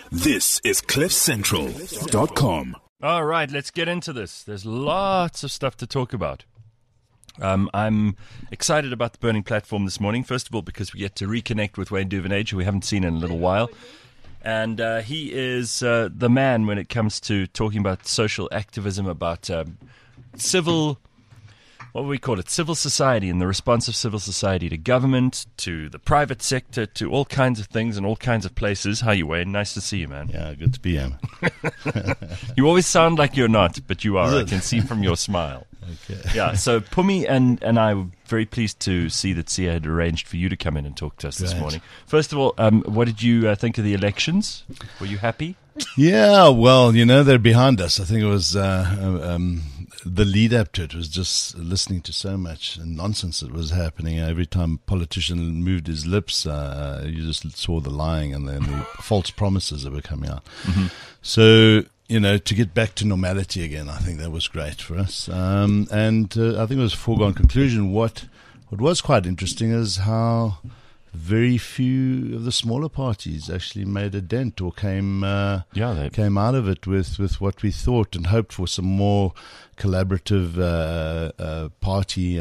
This is CliffCentral.com. All right, let's get into this. There's lots of stuff to talk about. I'm excited about the Burning Platform this morning. First of all, because we get to reconnect with Wayne Duvenage, who we haven't seen in a little while. And he is the man when it comes to talking about social activism, about civil society and the response of civil society to government, to the private sector, to all kinds of things and all kinds of places. How you, Wayne? Nice to see you, man. Yeah, good to be here. You always sound like you're not, but you are. I can see from your smile. Okay. Yeah, so Pumi and I were very pleased to see that Sia had arranged for you to come in and talk to us this morning. First of all, what did you think of the elections? Were you happy? Yeah, well, they're behind us. I think it was the lead up to it was just listening to so much nonsense that was happening. Every time a politician moved his lips, you just saw the lying and then the false promises that were coming out. Mm-hmm. So, to get back to normality again, I think that was great for us. And I think it was a foregone conclusion. What was quite interesting is how very few of the smaller parties actually made a dent or came out of it with what we thought and hoped for, some more collaborative party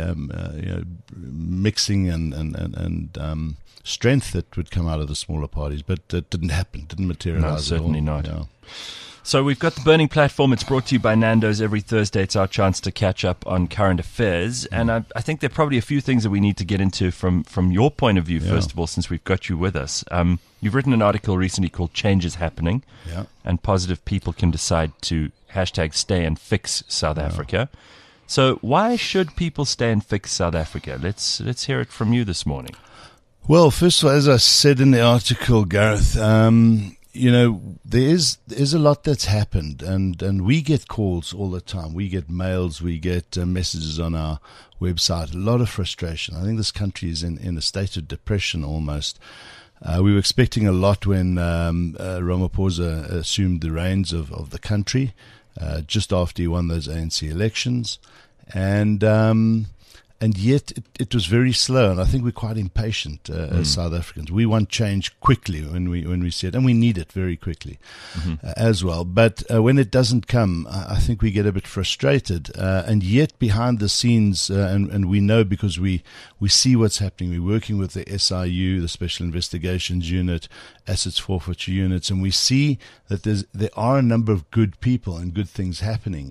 mixing and strength that would come out of the smaller parties, but that didn't happen, didn't materialize. No, certainly at all. not. Yeah. So we've got the Burning Platform. It's brought to you by Nando's. Every Thursday, it's our chance to catch up on current affairs. And I think there are probably a few things that we need to get into from your point of view, first of all, since we've got you with us. You've written an article recently called Change is Happening, and positive people can decide to #stay and fix South Africa. So why should people stay and fix South Africa? Let's hear it from you this morning. Well, first of all, as I said in the article, Gareth, there is a lot that's happened, and we get calls all the time. We get mails, we get messages on our website, a lot of frustration. I think this country is in a state of depression almost. We were expecting a lot when Ramaphosa assumed the reins of the country just after he won those ANC elections. And yet it was very slow, and I think we're quite impatient as South Africans. We want change quickly when we see it, and we need it very quickly as well. But when it doesn't come, I think we get a bit frustrated. And yet behind the scenes, and we know because we see what's happening. We're working with the SIU, the Special Investigations Unit, Assets Forfeiture Units, and we see that there are a number of good people and good things happening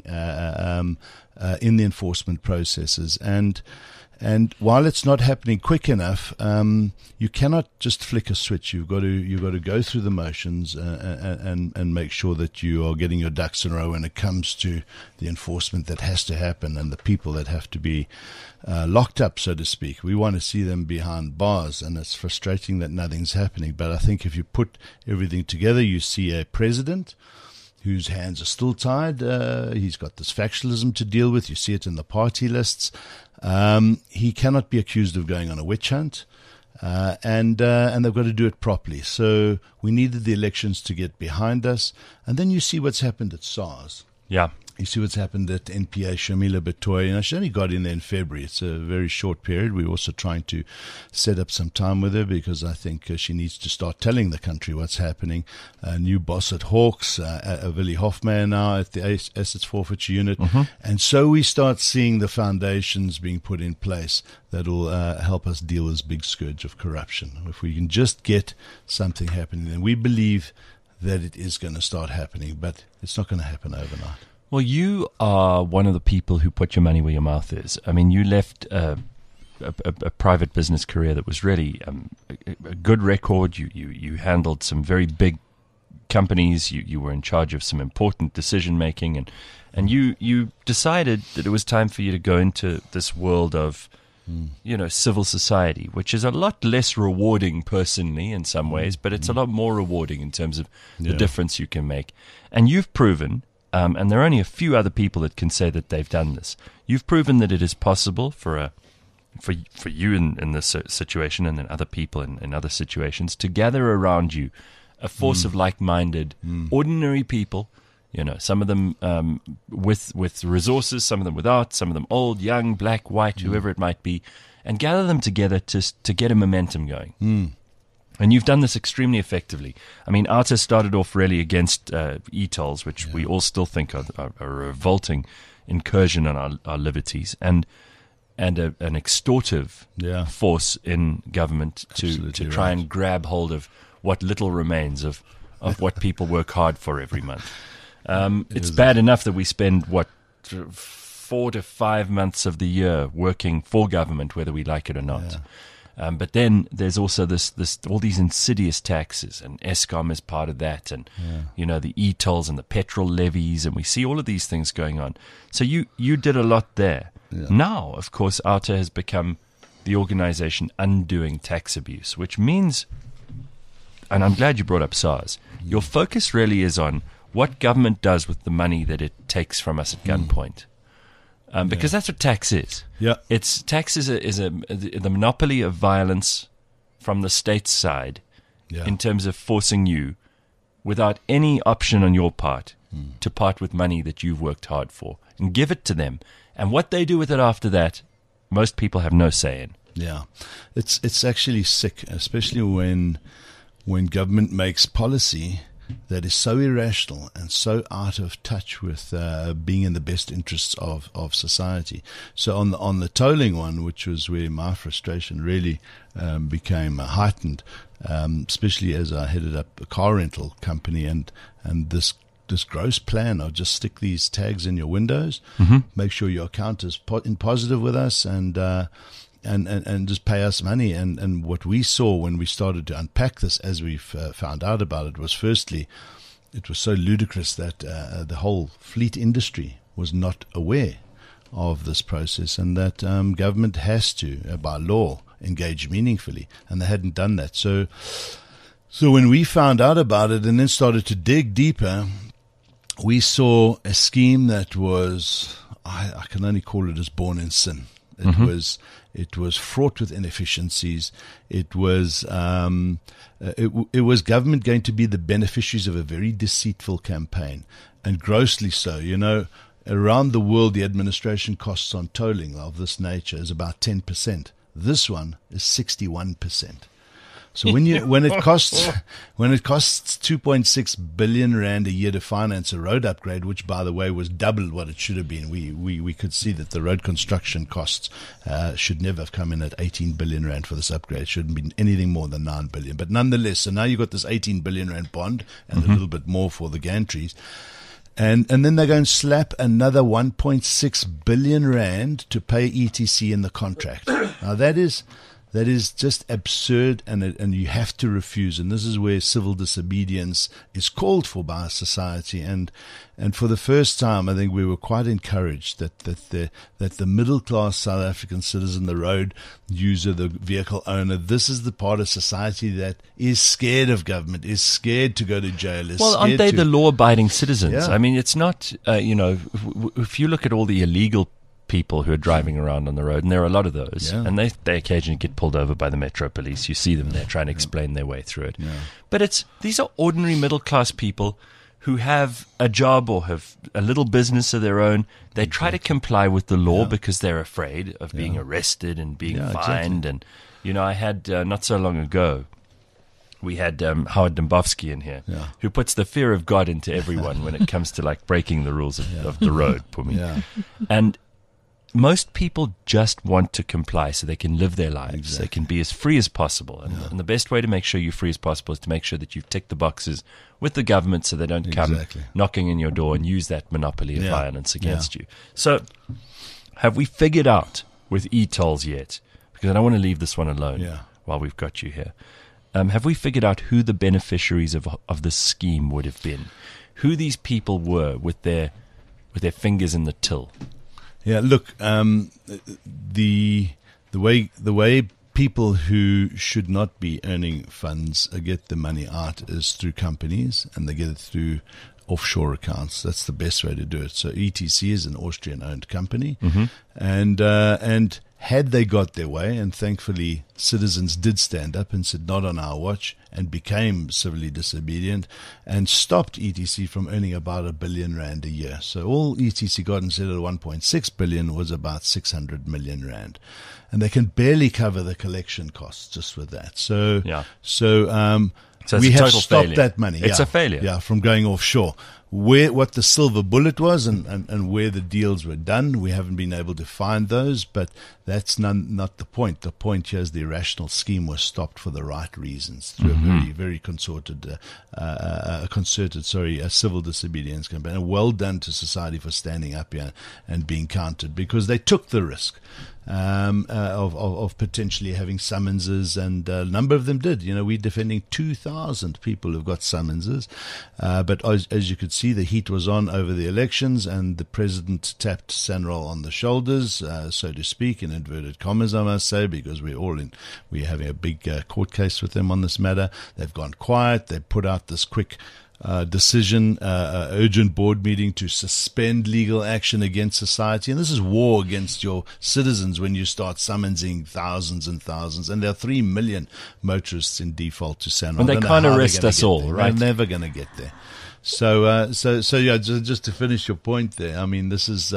in the enforcement processes. And while it's not happening quick enough, you cannot just flick a switch. You've got to go through the motions and make sure that you are getting your ducks in a row when it comes to the enforcement that has to happen and the people that have to be locked up, so to speak. We want to see them behind bars, and it's frustrating that nothing's happening. But I think if you put everything together, you see a president whose hands are still tied. He's got this factionalism to deal with. You see it in the party lists. He cannot be accused of going on a witch hunt, and they've got to do it properly. So we needed the elections to get behind us, and then you see what's happened at SARS. Yeah. You see what's happened at NPA, Shamila Batoy. She only got in there in February. It's a very short period. We're also trying to set up some time with her because I think she needs to start telling the country what's happening. New boss at Hawks, Willie Hoffman now at the Assets Forfeiture Unit. And so we start seeing the foundations being put in place that will help us deal with this big scourge of corruption. If we can just get something happening, then we believe that it is going to start happening, but it's not going to happen overnight. Well, you are one of the people who put your money where your mouth is. I mean, you left a private business career that was really a good record. You handled some very big companies. You were in charge of some important decision making, and you decided that it was time for you to go into this world of civil society, which is a lot less rewarding personally in some ways, but it's a lot more rewarding in terms of the difference you can make. And you've proven. And there are only a few other people that can say that they've done this. You've proven that it is possible for you in this situation, and then other people in other situations, to gather around you a force of like-minded, ordinary people. Some of them with resources, some of them without, some of them old, young, black, white, whoever it might be, and gather them together to get a momentum going. And you've done this extremely effectively. I mean, ARTA started off really against e-tolls, which we all still think are a revolting incursion on our liberties, and an extortive force in government to try and grab hold of what little remains of what people work hard for every month. It's bad enough that we spend, 4 to 5 months of the year working for government, whether we like it or not. Yeah. But then there's also this all these insidious taxes, and Eskom is part of that, and the e-tolls and the petrol levies, and we see all of these things going on. So you did a lot there. Yeah. Now, of course, ARTA has become the organization undoing tax abuse, which means, and I'm glad you brought up SARS, your focus really is on what government does with the money that it takes from us at gunpoint. Because that's what tax is. Yeah, Tax is the monopoly of violence from the state's side, in terms of forcing you, without any option on your part, to part with money that you've worked hard for and give it to them. And what they do with it after that, most people have no say in. Yeah, it's actually sick, especially when government makes policy that is so irrational and so out of touch with being in the best interests of society. So on the tolling one, which was where my frustration really became heightened, especially as I headed up a car rental company, and this gross plan of just stick these tags in your windows, make sure your account is in positive with us, and just pay us money. And what we saw when we started to unpack this, as we found out about it, was firstly, it was so ludicrous that the whole fleet industry was not aware of this process, and that government has to, by law, engage meaningfully, and they hadn't done that. So when we found out about it and then started to dig deeper, we saw a scheme that was, I can only call it as born in sin. It was fraught with inefficiencies. It was government going to be the beneficiaries of a very deceitful campaign, and grossly so. Around the world, the administration costs on tolling of this nature is about 10%. This one is 61%. So when it costs 2.6 billion rand a year to finance a road upgrade, which by the way was double what it should have been, we could see that the road construction costs should never have come in at 18 billion rand for this upgrade. It shouldn't be anything more than 9 billion. But nonetheless, so now you've got this 18 billion rand bond and a little bit more for the gantries. And then they're going to slap another 1.6 billion rand to pay ETC in the contract. Now that is just absurd, and you have to refuse. And this is where civil disobedience is called for by society. And for the first time, I think we were quite encouraged that the middle class South African citizen, the road user, the vehicle owner, this is the part of society that is scared of government, is scared to go to jail. Aren't they the law-abiding citizens? Yeah. I mean, it's not. If you look at all the illegal people who are driving around on the road, and there are a lot of those, and they occasionally get pulled over by the Metro Police. You see them there trying to explain their way through it. But these are ordinary middle class people who have a job or have a little business of their own. They try to comply with the law because they're afraid of being arrested and being fined. Exactly. And I had not so long ago, we had Howard Dombowski in here, who puts the fear of God into everyone when it comes to like breaking the rules of the road, and most people just want to comply so they can live their lives. Exactly. They can be as free as possible. And the best way to make sure you're free as possible is to make sure that you've ticked the boxes with the government so they don't come knocking in your door and use that monopoly of violence against you. So have we figured out with e-tolls yet? Because I don't want to leave this one alone while we've got you here. Have we figured out who the beneficiaries of this scheme would have been? Who these people were with their fingers in the till? Yeah, look, the way people who should not be earning funds get the money out is through companies, and they get it through offshore accounts. That's the best way to do it. So ETC is an Austrian-owned company, and Had they got their way, and thankfully citizens did stand up and said, not on our watch, and became civilly disobedient and stopped ETC from earning about R1 billion a year. So all ETC got instead of 1.6 billion was about 600 million rand. And they can barely cover the collection costs just with that. So we have stopped that money. It's a failure. Yeah, from going offshore. What the silver bullet was and where the deals were done, we haven't been able to find those, but that's not the point. The point here is the irrational scheme was stopped for the right reasons through a very, very concerted civil disobedience campaign. And well done to society for standing up here and being counted, because they took the risk of potentially having summonses, and a number of them did. We're defending 2,000 people who've got summonses, but as you could see, the heat was on over the elections, and the president tapped SANRAL on the shoulders, so to speak, in inverted commas, I must say, because we're having a big court case with them on this matter. They've gone quiet. They put out this quick decision, urgent board meeting to suspend legal action against society. And this is war against your citizens when you start summonsing thousands and thousands. And there are 3 million motorists in default to SANRAL. And they can't arrest us all, right? They're never going to get there. So yeah, just to finish your point there, I mean, this is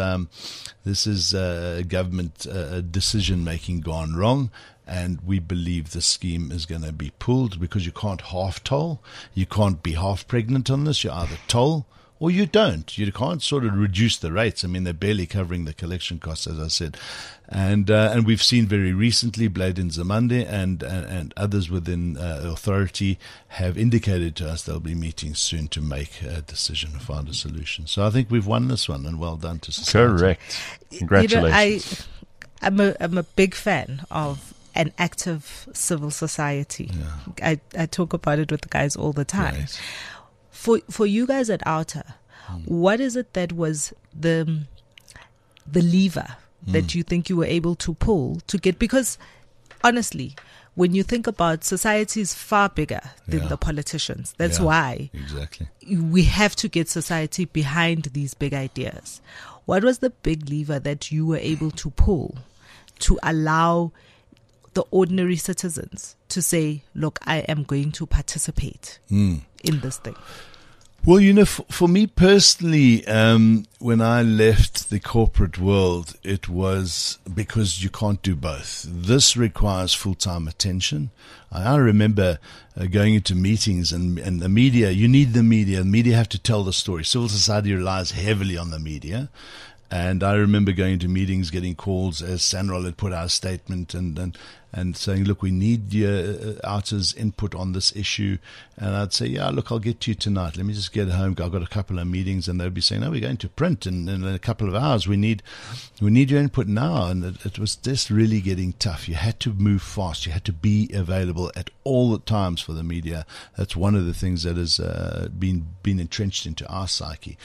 government decision making gone wrong. And we believe the scheme is going to be pulled, because you can't half toll. You can't be half pregnant on this. You either toll or you don't. You can't sort of reduce the rates. I mean, they're barely covering the collection costs, as I said. And we've seen very recently Blade and Zamande and others within authority have indicated to us they'll be meeting soon to make a decision and find a solution. So I think we've won this one, and well done to society. Correct. Congratulations. I'm a big fan of an active civil society. Yeah. I talk about it with the guys all the time. Right. For you guys at Outer, what is it that was the lever that you think you were able to pull to get? Because honestly, when you think about society is far bigger than the politicians. That's why exactly we have to get society behind these big ideas. What was the big lever that you were able to pull to allow the ordinary citizens to say, look, I am going to participate in this thing? Well, for me personally, when I left the corporate world, it was because you can't do both. This requires full-time attention. I remember going into meetings and the media, you need the media. The media have to tell the story. Civil society relies heavily on the media. And I remember going to meetings, getting calls as SANRAL had put out a statement and saying, look, we need Outer's input on this issue. And I'd say, yeah, look, I'll get to you tonight. Let me just get home. I've got a couple of meetings. And they'd be saying, no, we're going to print in a couple of hours. We need your input now. And it was just really getting tough. You had to move fast. You had to be available at all the times for the media. That's one of the things that has been entrenched into our psyche.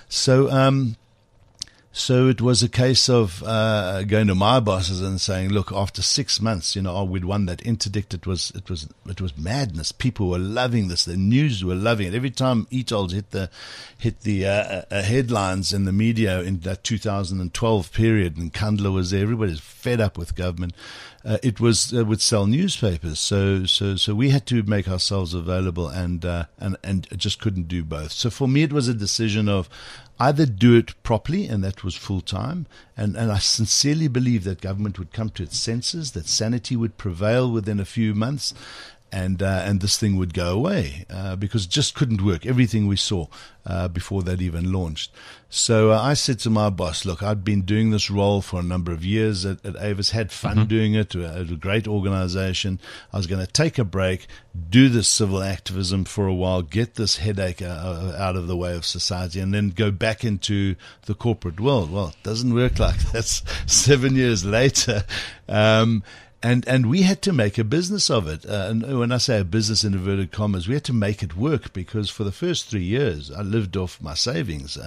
So it was a case of going to my bosses and saying, "Look, after 6 months, we'd won that interdict. It was madness. People were loving this. The news were loving it. Every time Etold hit the headlines in the media in that 2012 period, and Kandla was there. Everybody's fed up with government. It would sell newspapers. So we had to make ourselves available, and just couldn't do both. So for me, it was a decision of either do it properly, and that was full time, and I sincerely believe that government would come to its senses, that sanity would prevail within a few months, and this thing would go away because it just couldn't work. Everything we saw before that even launched. So I said to my boss, look, I'd been doing this role for a number of years at Avis, had fun doing it, a great organization. I was going to take a break, do this civil activism for a while, get this headache out of the way of society, and then go back into the corporate world. Well, it doesn't work like that. 7 years later. And we had to make a business of it. And when I say a business in inverted commas, we had to make it work because for the first 3 years, I lived off my savings.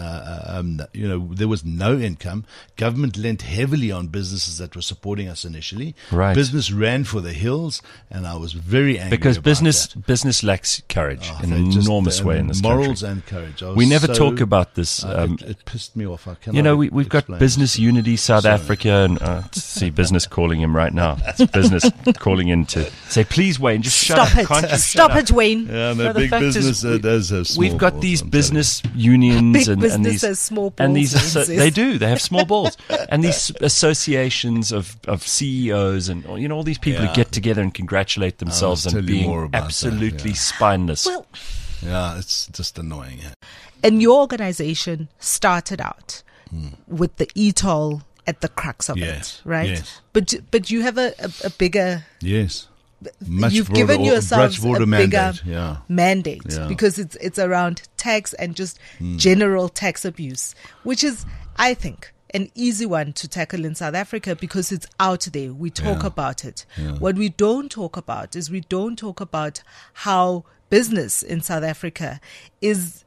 There was no income. Government lent heavily on businesses that were supporting us initially. Right. Business ran for the hills, and I was very angry because about business lacks courage in they an just- enormous way in this morals country. and courage. I was We never so- talk about this. it pissed me off. I cannot We've got explain. Business Unity South Sorry. Africa, and see business calling him right now. It's business calling in to say, please, Wayne, just shut Stop up. Can't you it. shut Stop up? it, Wayne. Yeah, no, No, the big fact is business does have small We've got balls, these I'm telling business unions Big and business these has small and balls, these Wayne says. they have small balls and these associations of CEOs and all these people Yeah. who get together and congratulate themselves I'll on tell you more being about that, absolutely yeah. spineless. Well, you. Yeah, it's just annoying. Yeah. and your organization started out with the e-toll at the crux of Yes, it, right? yes. But you have a bigger. Yes. Much You've broader, given yourselves much broader a bigger mandate. Yeah. mandate Yeah. because it's around tax and just general tax abuse, which is, I think, an easy one to tackle in South Africa because it's out there. We talk Yeah. about it. Yeah. What we don't talk about is we don't talk about how business in South Africa is,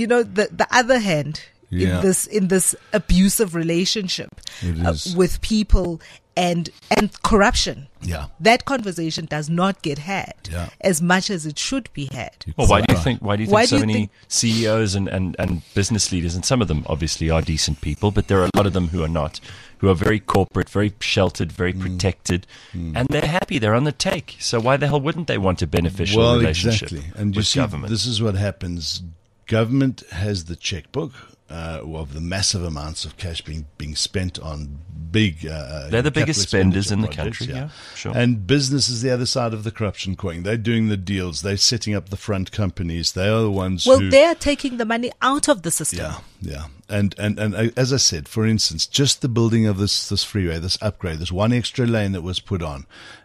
the other hand Yeah. in this abusive relationship It is. with people and corruption. Yeah. That conversation does not get had Yeah. as much as it should be had. Well, why do you Right. think? Why do you Why think so do you many think- CEOs and business leaders, and some of them obviously are decent people, but there are a lot of them who are not, who are very corporate, very sheltered, very protected, and they're happy. They're on the take. So why the hell wouldn't they want a beneficial relationship exactly. And you with see, government? this is what happens. Government has the checkbook of the massive amounts of cash being spent on big. They're the biggest capital spenders in the expenditure country. Yeah, projects, sure. And business is the other side of the corruption coin. They're doing the deals. They're setting up the front companies. They are the ones Well, who. they're taking the money out of the system. Yeah, yeah. And as I said, for instance, just the building of this freeway, this upgrade, this one extra lane that was put on,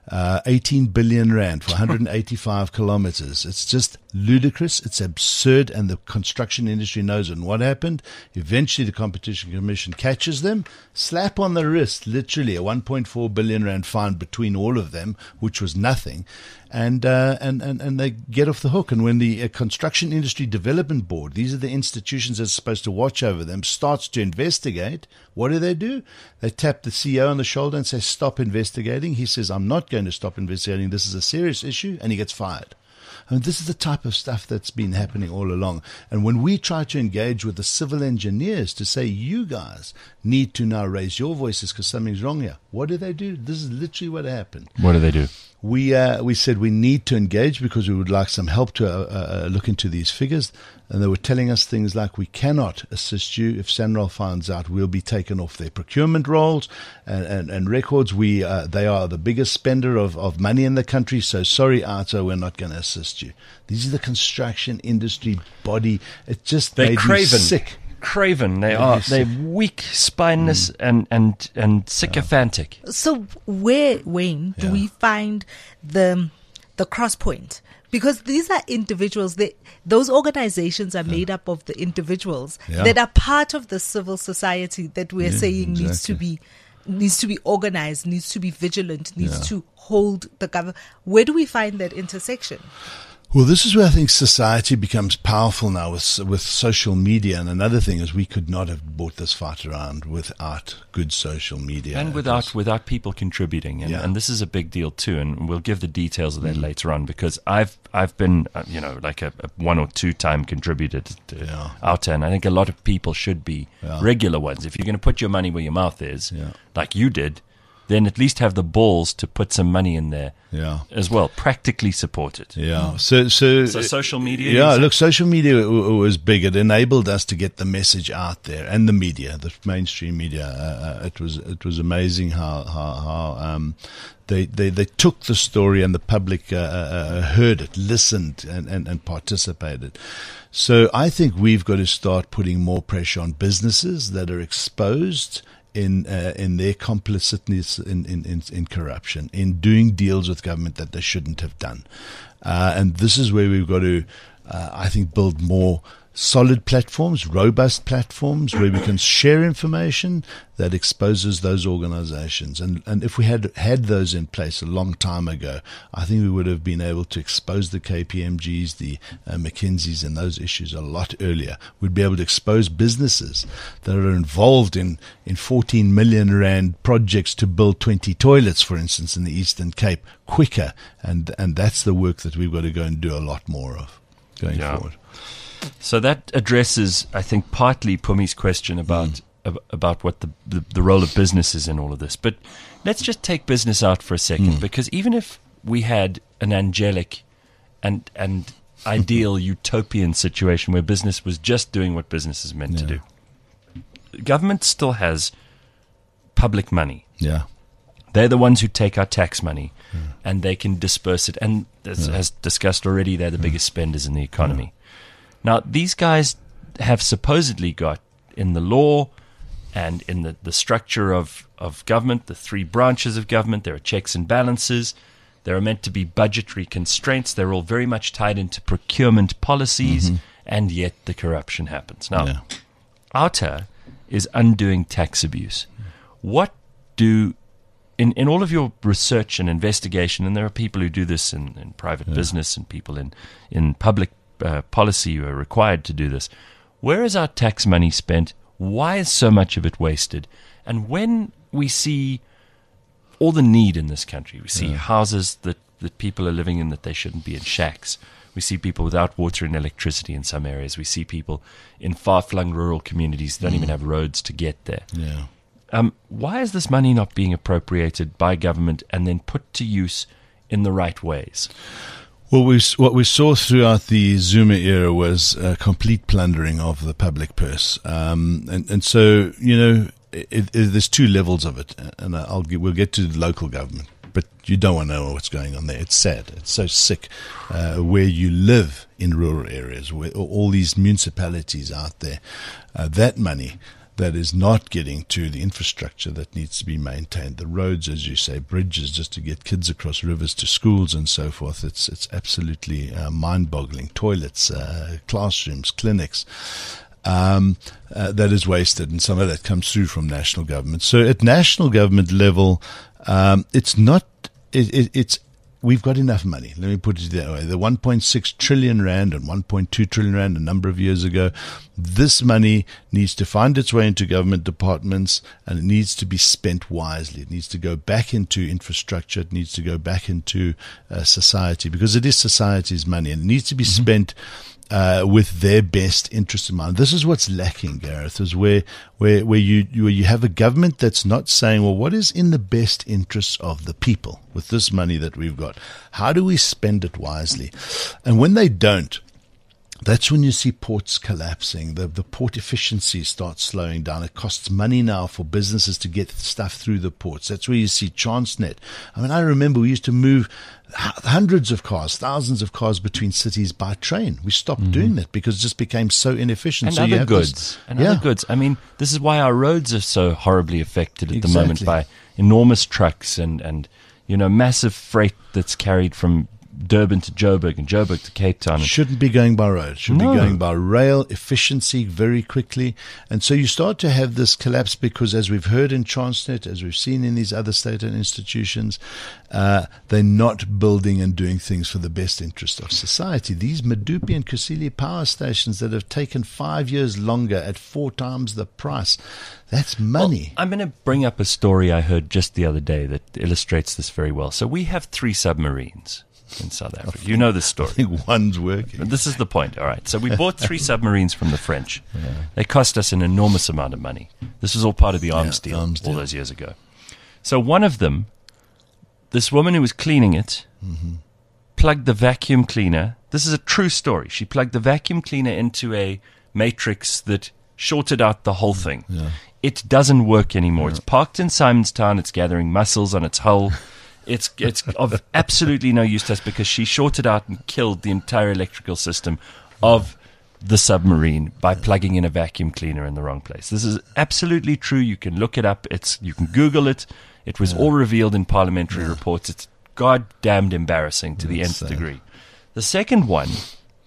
18 billion rand for 185 kilometers. It's just ludicrous. It's absurd. And the construction industry knows it. And what happened? Eventually the Competition Commission catches them, slap on the wrist, literally a 1.4 billion rand fine between all of them, which was nothing. And they get off the hook. And when the Construction Industry Development Board, these are the institutions that's supposed to watch over them, starts to investigate, what do? They tap the CEO on the shoulder and say, stop investigating. He says, I'm not going to stop investigating. This is a serious issue. And he gets fired. I mean, this is the type of stuff that's been happening all along. And when we try to engage with the civil engineers to say, you guys need to now raise your voices because something's wrong here, what do? This is literally what happened. What do they do? We said we need to engage because we would like some help to look into these figures. And they were telling us things like, we cannot assist you. If SANRAL finds out, we'll be taken off their procurement rolls and records. They are the biggest spender of money in the country. So sorry, ARTO, we're not going to assist you. These are the construction industry body. It just They're made craven. me sick. Craven. They're weak, spineless, and sycophantic. So where, Wayne, do Yeah. we find the cross point? Because these are individuals. Those organizations are made up of the individuals Yeah. that are part of the civil society that we're Yeah, saying exactly. needs to be organized, needs to be vigilant, needs Yeah. to hold the government. Where do we find that intersection? Well, this is where I think society becomes powerful now with social media. And another thing is we could not have brought this fight around without good social media. And without people contributing, and, Yeah. and this is a big deal too. And we'll give the details of that later on because I've been like a 1 or 2 time contributor to Yeah. Outer, and I think a lot of people should be Yeah. regular ones. If you're going to put your money where your mouth is, Yeah. like you did, then at least have the balls to put some money in there Yeah. as well. Practically support it. Yeah. So social media. Yeah, you look, social media was big. It enabled us to get the message out there, and the media, the mainstream media. It was amazing how they took the story, and the public heard it, listened, and participated. So I think we've got to start putting more pressure on businesses that are exposed in their complicitness in corruption, in doing deals with government that they shouldn't have done. And this is where we've got to, I think, build more solid platforms, robust platforms where we can share information that exposes those organizations. And if we had those in place a long time ago, I think we would have been able to expose the KPMGs, the McKinseys, and those issues a lot earlier. We'd be able to expose businesses that are involved in 14 million rand projects to build 20 toilets, for instance, in the Eastern Cape quicker. And that's the work that we've got to go and do a lot more of going forward. So that addresses, I think, partly Pumi's question about what the role of business is in all of this. But let's just take business out for a second, because even if we had an angelic and ideal utopian situation where business was just doing what business is meant to do, government still has public money. Yeah. They're the ones who take our tax money and they can disperse it. And as discussed already, they're the biggest spenders in the economy. Now, these guys have supposedly got in the law and in the structure of government, the three branches of government, there are checks and balances. There are meant to be budgetary constraints. They're all very much tied into procurement policies, and yet the corruption happens. Now, OUTA is undoing tax abuse. What do... In all of your research and investigation, and there are people who do this in private business and people in public policy who are required to do this, where is our tax money spent? Why is so much of it wasted? And when we see all the need in this country, we see houses that people are living in that they shouldn't be in, shacks. We see people without water and electricity in some areas. We see people in far-flung rural communities that don't even have roads to get there. Yeah. Why is this money not being appropriated by government and then put to use in the right ways? Well, what we saw throughout the Zuma era was a complete plundering of the public purse. And so, there's two levels of it. And we'll get to local government. But you don't want to know what's going on there. It's sad. It's so sick where you live in rural areas, where all these municipalities out there, that money that is not getting to the infrastructure that needs to be maintained. The roads, as you say, bridges, just to get kids across rivers to schools and so forth. It's absolutely mind-boggling. Toilets, classrooms, clinics. That is wasted, and some of that comes through from national government. So at national government level, it's not. We've got enough money. Let me put it that way. The 1.6 trillion rand and 1.2 trillion rand a number of years ago, this money needs to find its way into government departments, and it needs to be spent wisely. It needs to go back into infrastructure. It needs to go back into society, because it is society's money, and it needs to be spent with their best interest in mind. This is what's lacking, Gareth, is where you have a government that's not saying, well, what is in the best interests of the people with this money that we've got? How do we spend it wisely? And when they don't, that's when you see ports collapsing. The port efficiency starts slowing down. It costs money now for businesses to get stuff through the ports. That's where you see Transnet. I mean, I remember we used to move hundreds of cars, thousands of cars between cities by train. We stopped doing that because it just became so inefficient. And so other goods. Other goods. I mean, this is why our roads are so horribly affected at the moment by enormous trucks and massive freight that's carried from Durban to Joburg and Joburg to Cape Town. Shouldn't be going by road. Should be going by rail, efficiency very quickly. And so you start to have this collapse because, as we've heard in Transnet, as we've seen in these other state-owned institutions, they're not building and doing things for the best interest of society. These Medupi and Kusile power stations that have taken 5 years longer at 4 times the price, that's money. Well, I'm going to bring up a story I heard just the other day that illustrates this very well. So we have 3 submarines in South Africa. You know this story. I think one's working. But this is the point. All right. So we bought 3 submarines from the French. Yeah. They cost us an enormous amount of money. This was all part of the arms deal all those years ago. So one of them, this woman who was cleaning it, plugged the vacuum cleaner. This is a true story. She plugged the vacuum cleaner into a matrix that shorted out the whole thing. Yeah. It doesn't work anymore. It's parked in Simonstown. It's gathering mussels on its hull. It's of absolutely no use to us because she shorted out and killed the entire electrical system of the submarine by plugging in a vacuum cleaner in the wrong place. This is absolutely true. You can look it up. You can Google it. It was all revealed in parliamentary reports. It's goddamned embarrassing to the nth degree. The second one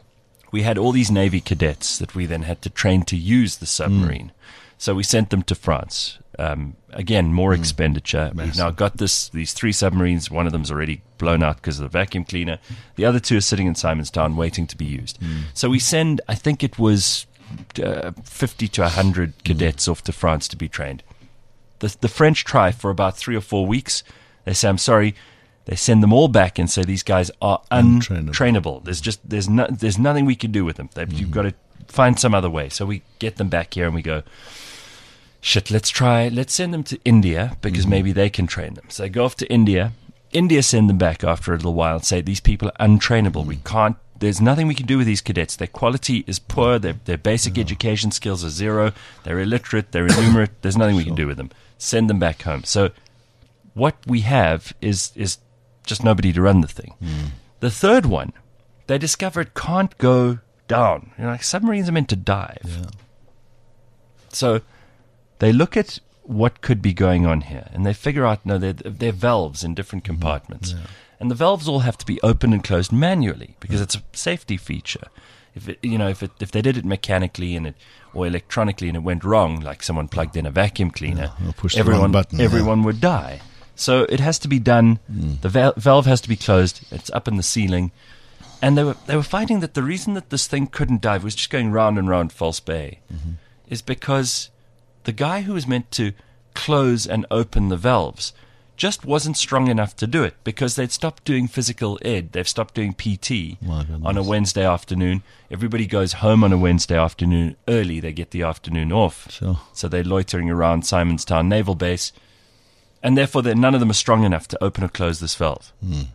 we had all these Navy cadets that we then had to train to use the submarine. So we sent them to France. Again, more expenditure. We've now got these 3 submarines. One of them's already blown out because of the vacuum cleaner. The other 2 are sitting in Simonstown waiting to be used. So we send, I think it was 50 to 100 cadets off to France to be trained. The French try for about 3 or 4 weeks. They say, I'm sorry. They send them all back and say these guys are untrainable. There's nothing we can do with them. You've got to find some other way. So we get them back here and we go, shit, let's send them to India because maybe they can train them. So they go off to India. India send them back after a little while and say, these people are untrainable. There's nothing we can do with these cadets. Their quality is poor. Their basic education skills are 0. They're illiterate. They're innumerate. There's nothing we can do with them. Send them back home. So what we have is just nobody to run the thing. The third one, they discover it can't go down. Like submarines are meant to dive. Yeah. So they look at what could be going on here, and they figure out, no, they're valves in different compartments. Yeah. And the valves all have to be opened and closed manually because it's a safety feature. If they did it mechanically or electronically and it went wrong, like someone plugged in a vacuum cleaner, everyone would die. So it has to be done. The valve has to be closed. It's up in the ceiling. And they were finding that the reason that this thing couldn't dive was just going round and round False Bay is because the guy who was meant to close and open the valves just wasn't strong enough to do it because they'd stopped doing physical ed. They've stopped doing PT on a Wednesday afternoon. Everybody goes home on a Wednesday afternoon early. They get the afternoon off. Sure. So they're loitering around Simonstown Naval Base. And therefore, none of them are strong enough to open or close this valve.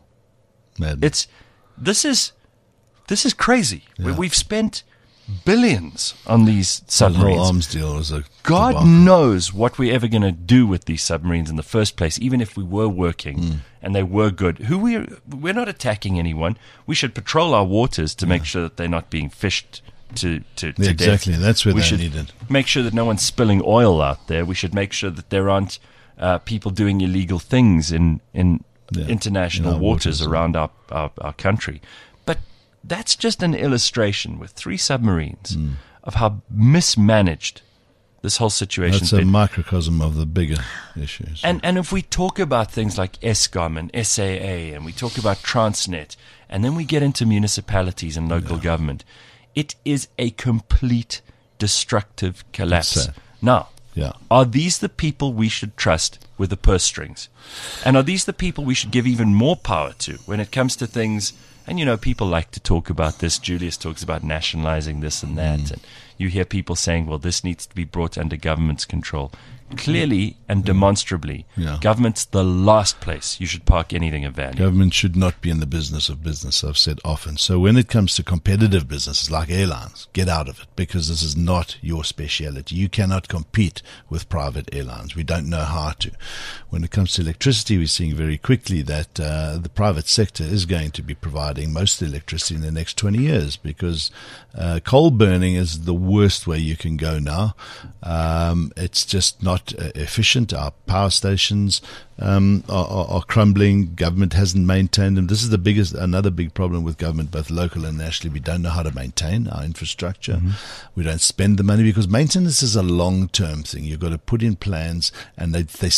This is crazy. Yeah. We've spent billions on these submarines. The whole arms deal is God knows what we're ever going to do with these submarines in the first place, even if we were working and they were good. We're not attacking anyone. We should patrol our waters to make sure that they're not being fished to death. Exactly, that's where they're needed. Make sure that no one's spilling oil out there. We should make sure that there aren't people doing illegal things in international waters around our country. But that's just an illustration with 3 submarines of how mismanaged this whole situation has been. That's a microcosm of the bigger issues. And if we talk about things like Eskom and SAA, and we talk about Transnet, and then we get into municipalities and local government, it is a complete destructive collapse. Now, are these the people we should trust with the purse strings? And are these the people we should give even more power to when it comes to things? And, people like to talk about this. Julius talks about nationalizing this and that. And you hear people saying, well, this needs to be brought under government's control. Clearly and demonstrably, government's the last place you should park anything of value. Government should not be in the business of business, I've said often. So when it comes to competitive businesses like airlines, get out of it because this is not your speciality. You cannot compete with private airlines. We don't know how to. When it comes to electricity, we're seeing very quickly that the private sector is going to be providing most of the electricity in the next 20 years because coal burning is the worst way you can go now. It's just not efficient. Our power stations are crumbling. Government hasn't maintained them. This is another big problem with government, both local and nationally. We don't know how to maintain our infrastructure. We don't spend the money because maintenance is a long-term thing. You've got to put in plans, and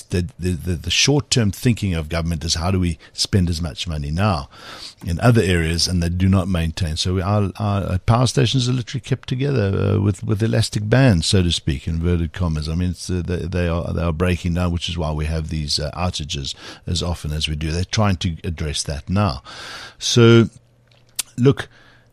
the short-term thinking of government is how do we spend as much money now in other areas, and they do not maintain. So our power stations are literally kept together with elastic bands, so to speak, inverted commas. I mean, they are breaking down, which is why we have these outages as often as we do. They're trying to address that now. So, look,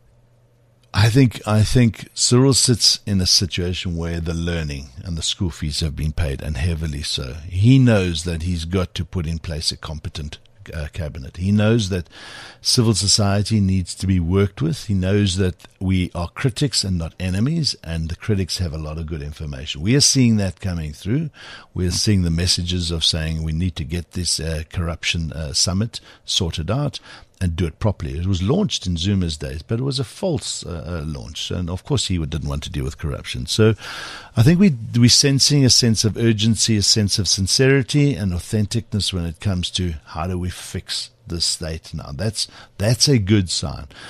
I think Cyril sits in a situation where the learning and the school fees have been paid, and heavily so. He knows that he's got to put in place a competent cabinet. He knows that civil society needs to be worked with. He knows that we are critics and not enemies, and the critics have a lot of good information. We are seeing that coming through. We are seeing the messages of saying we need to get this corruption summit sorted out and do it properly. It was launched in Zuma's days, but it was a false launch. And of course, he didn't want to deal with corruption. So I think we're sensing a sense of urgency, a sense of sincerity and authenticness when it comes to how do we fix the state now. That's a good sign.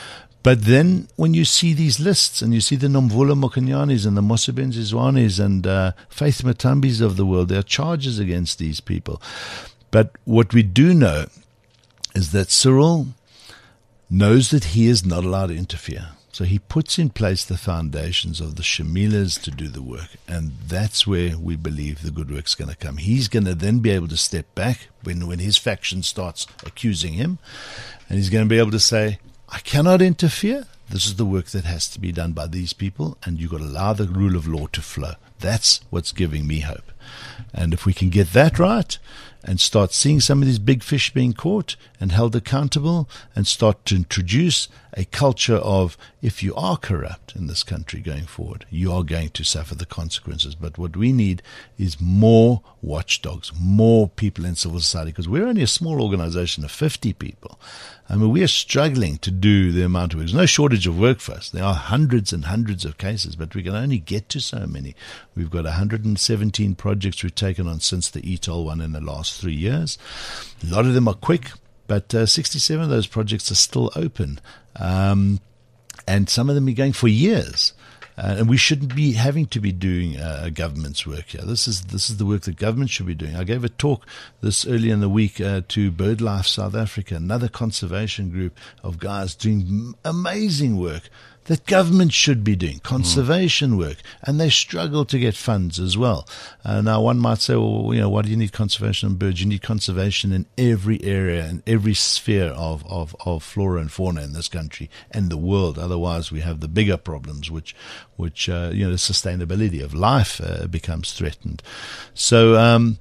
But then when you see these lists and you see the Nomvula Mokanyanis and the Mosebenzi Zwanis and Faith Matambis of the world, there are charges against these people. But what we do know is that Cyril knows that he is not allowed to interfere. So he puts in place the foundations of the Shamilas to do the work. And that's where we believe the good work's going to come. He's going to then be able to step back when his faction starts accusing him. And he's going to be able to say, I cannot interfere. This is the work that has to be done by these people. And you've got to allow the rule of law to flow. That's what's giving me hope. And if we can get that right and start seeing some of these big fish being caught and held accountable and start to introduce a culture of, if you are corrupt in this country going forward, you are going to suffer the consequences. But what we need is more watchdogs, more people in civil society, because we're only a small organization of 50 people. I mean, we are struggling to do the amount of work. There's no shortage of work for us. There are hundreds and hundreds of cases, but we can only get to so many. We've got 117 projects we've taken on since the ETOL one in the last 3 years. A lot of them are quick, but 67 of those projects are still open. And some of them are going for years. And we shouldn't be having to be doing government's work here. This is the work that government should be doing. I gave a talk this early in the week to BirdLife South Africa, another conservation group of guys doing amazing work that government should be doing, conservation work, and they struggle to get funds as well. Now, one might say, well, why do you need conservation on birds? You need conservation in every area and every sphere of flora and fauna in this country and the world. Otherwise, we have the bigger problems, which the sustainability of life becomes threatened. So,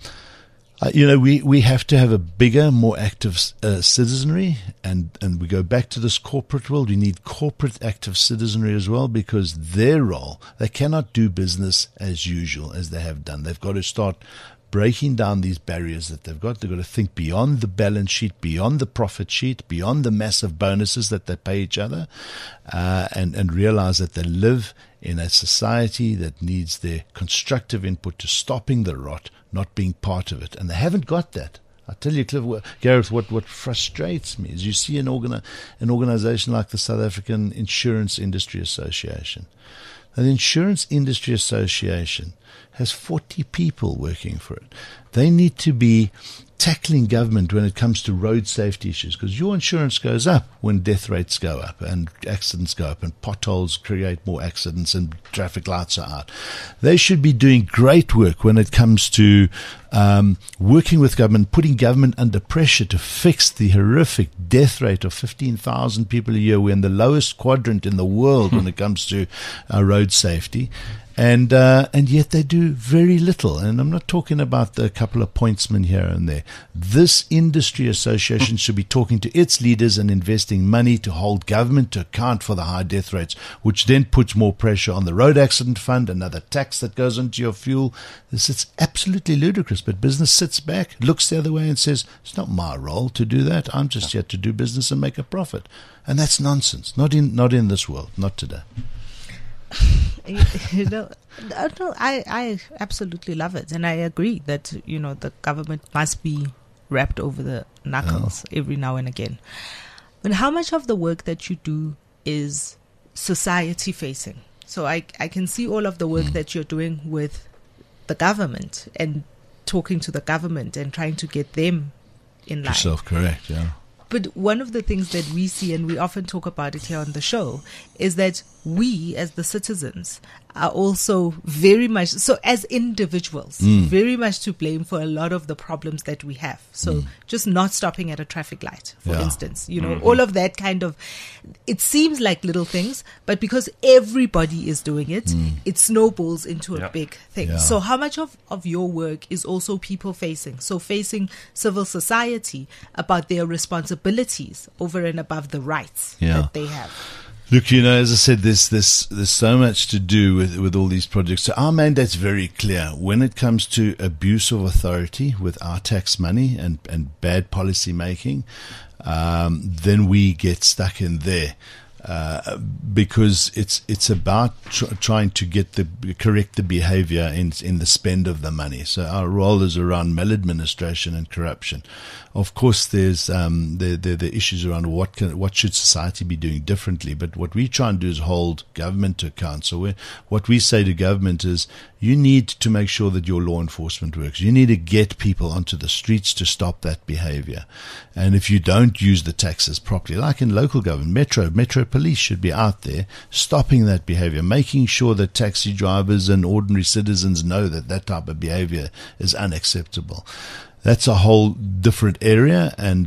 we have to have a bigger, more active citizenry, and we go back to this corporate world. We need corporate active citizenry as well, because their role, they cannot do business as usual as they have done. They've got to start breaking down these barriers that they've got. They've got to think beyond the balance sheet, beyond the profit sheet, beyond the massive bonuses that they pay each other, and realize that they live in a society that needs their constructive input to stopping the rot, not being part of it. And they haven't got that. I tell you, Cliff, Gareth, what frustrates me is you see an organization like the South African Insurance Industry Association. Now, the Insurance Industry Association has 40 people working for it. They need to be tackling government when it comes to road safety issues, because your insurance goes up when death rates go up and accidents go up and potholes create more accidents and traffic lights are out. They should be doing great work when it comes to working with government, putting government under pressure to fix the horrific death rate of 15,000 people a year. We're in the lowest quadrant in the world when it comes to road safety. And yet they do very little. And I'm not talking about a couple of pointsmen here and there. This industry association should be talking to its leaders and investing money to hold government to account for the high death rates, which then puts more pressure on the road accident fund, another tax that goes into your fuel. It's absolutely ludicrous. But business sits back, looks the other way and says, it's not my role to do that. I'm just here to do business and make a profit. And that's nonsense. Not in this world. Not today. I absolutely love it, and I agree that the government must be wrapped over the knuckles every now and again. But how much of the work that you do is society facing? So I can see all of the work that you're doing with the government and talking to the government and trying to get them in line. Yourself correct, yeah. But one of the things that we see, and we often talk about it here on the show, is that we as the citizens are also very much, so as individuals, very much to blame for a lot of the problems that we have. So just not stopping at a traffic light, for instance, all of that kind of, it seems like little things, but because everybody is doing it, it snowballs into a big thing. Yeah. So how much of your work is also people facing? So facing civil society about their responsibilities over and above the rights that they have. Look, as I said, there's so much to do with all these projects. So our mandate's very clear. When it comes to abuse of authority with our tax money and bad policy making, then we get stuck in there. because it's about trying to correct the behavior in the spend of the money. So our role is around maladministration and corruption. Of course, there's the issues around what should society be doing differently. But what we try and do is hold government to account. So what we say to government is, you need to make sure that your law enforcement works. You need to get people onto the streets to stop that behavior. And if you don't use the taxes properly, like in local government, Metro Police should be out there stopping that behavior, making sure that taxi drivers and ordinary citizens know that that type of behavior is unacceptable. That's a whole different area, and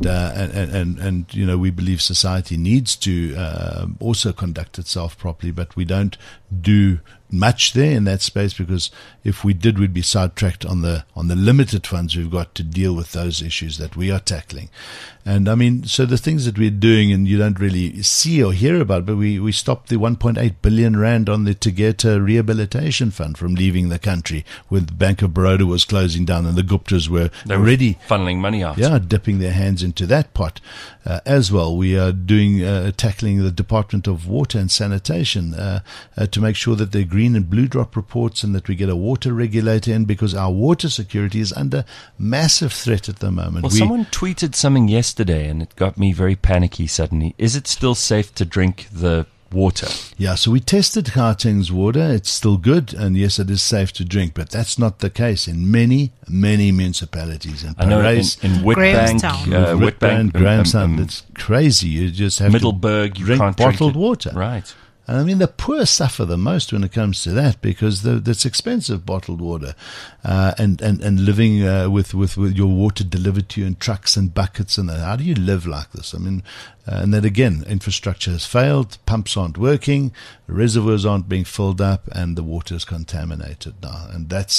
we believe society needs to also conduct itself properly, but we don't do much there in that space, because if we did, we'd be sidetracked on the limited funds we've got to deal with those issues that we are tackling. And I mean, so the things that we're doing, and you don't really see or hear about, but we stopped the 1.8 billion rand on the Tegeta Rehabilitation Fund from leaving the country when the Bank of Baroda was closing down and the Guptas were already funneling money out. Yeah, dipping their hands into that pot as well. We are tackling the Department of Water and Sanitation to make sure that they're green and blue drop reports, and that we get a water regulator in, because our water security is under massive threat at the moment. Well, someone tweeted something yesterday and it got me very panicky suddenly. Is it still safe to drink the water? Yeah, so we tested Gauteng's water. It's still good, and yes, it is safe to drink, but that's not the case in many municipalities. In I know in Witbank, Witbank, Grahamstown, it's crazy. You just have Middelburg, to drink bottled water. Right. And I mean, the poor suffer the most when it comes to that, because it's expensive, bottled water, and living with your water delivered to you in trucks and buckets and that. How do you live like this? I mean, and then again, infrastructure has failed, pumps aren't working, reservoirs aren't being filled up, and the water is contaminated now. And that's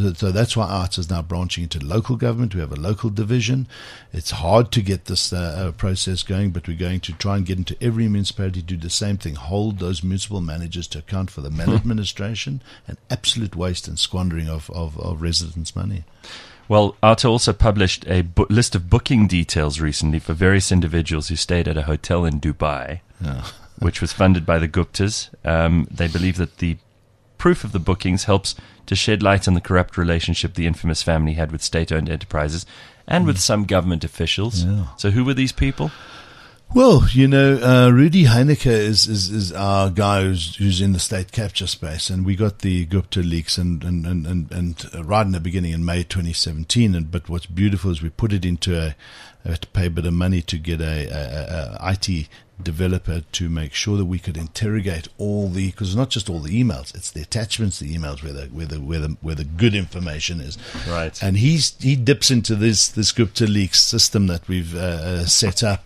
why Arts is now branching into local government. We have a local division. It's hard to get this process going, but we're going to try and get into every municipality to do the same thing, hold those municipal managers to account for the maladministration and absolute waste and squandering of residents' money. Well, Arta also published a list of booking details recently for various individuals who stayed at a hotel in Dubai, which was funded by the Guptas. They believe that the proof of the bookings helps to shed light on the corrupt relationship the infamous family had with state-owned enterprises and with some government officials. Yeah. So who were these people? Well, Rudy Heineke is our guy who's in the state capture space, and we got the Gupta leaks and right in the beginning in May 2017. But what's beautiful is we put it into I had to pay a bit of money to get a IT developer to make sure that we could interrogate because it's not just all the emails, it's the attachments, the emails where the good information is. Right. And he dips into this Gupta leaks system that we've set up.